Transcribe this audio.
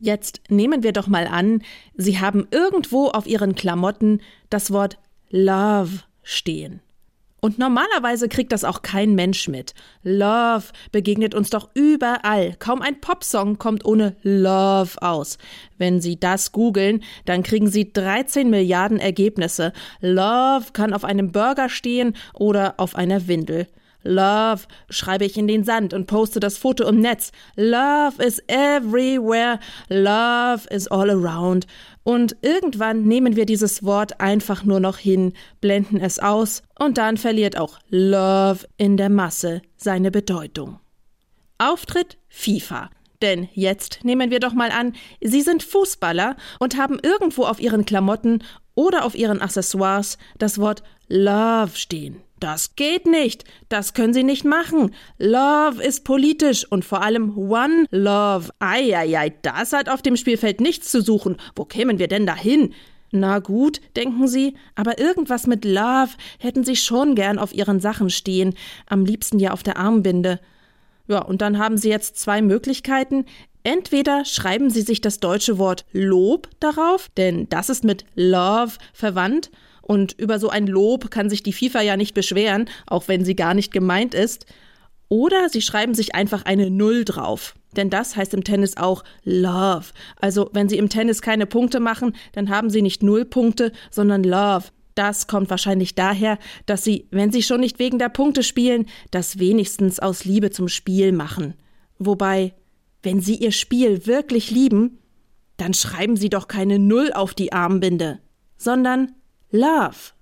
Jetzt nehmen wir doch mal an, Sie haben irgendwo auf Ihren Klamotten das Wort Love stehen. Und normalerweise kriegt das auch kein Mensch mit. Love begegnet uns doch überall. Kaum ein Popsong kommt ohne Love aus. Wenn Sie das googeln, dann kriegen Sie 13 Milliarden Ergebnisse. Love kann auf einem Burger stehen oder auf einer Windel. Love schreibe ich in den Sand und poste das Foto im Netz. Love is everywhere. Love is all around. Und irgendwann nehmen wir dieses Wort einfach nur noch hin, blenden es aus und dann verliert auch Love in der Masse seine Bedeutung. Auftritt FIFA. Denn jetzt nehmen wir doch mal an, Sie sind Fußballer und haben irgendwo auf Ihren Klamotten oder auf Ihren Accessoires das Wort Love stehen. Das geht nicht. Das können Sie nicht machen. Love ist politisch und vor allem One Love. Eieiei, das hat auf dem Spielfeld nichts zu suchen. Wo kämen wir denn dahin? Na gut, denken Sie, aber irgendwas mit Love hätten Sie schon gern auf Ihren Sachen stehen. Am liebsten ja auf der Armbinde. Ja, und dann haben Sie jetzt zwei Möglichkeiten. Entweder schreiben Sie sich das deutsche Wort Lob darauf, denn das ist mit Love verwandt. Und über so ein Lob kann sich die FIFA ja nicht beschweren, auch wenn sie gar nicht gemeint ist. Oder sie schreiben sich einfach eine 0 drauf. Denn das heißt im Tennis auch Love. Also wenn Sie im Tennis keine Punkte machen, dann haben Sie nicht 0 Punkte, sondern Love. Das kommt wahrscheinlich daher, dass Sie, wenn Sie schon nicht wegen der Punkte spielen, das wenigstens aus Liebe zum Spiel machen. Wobei, wenn Sie Ihr Spiel wirklich lieben, dann schreiben Sie doch keine 0 auf die Armbinde, sondern Love.